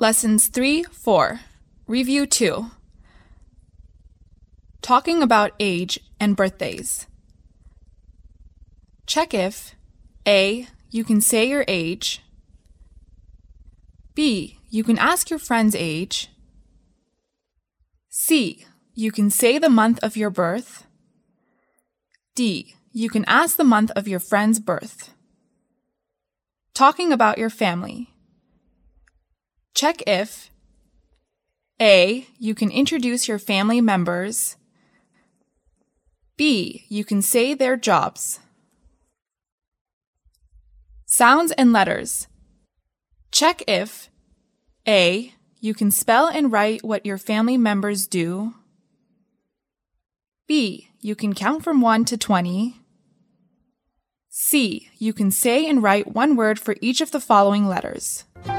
Lessons 3, 4. Review 2. Talking about age and birthdays. Check if A. You can say your age. B. You can ask your friend's age. C. You can say the month of your birth. D. You can ask the month of your friend's birth. Talking about your family. Check if A. You can introduce your family members. B. You can say their jobs. Sounds and letters. Check if A. You can spell and write what your family members do. B. You can count from 1 to 20. C. You can say and write one word for each of the following letters.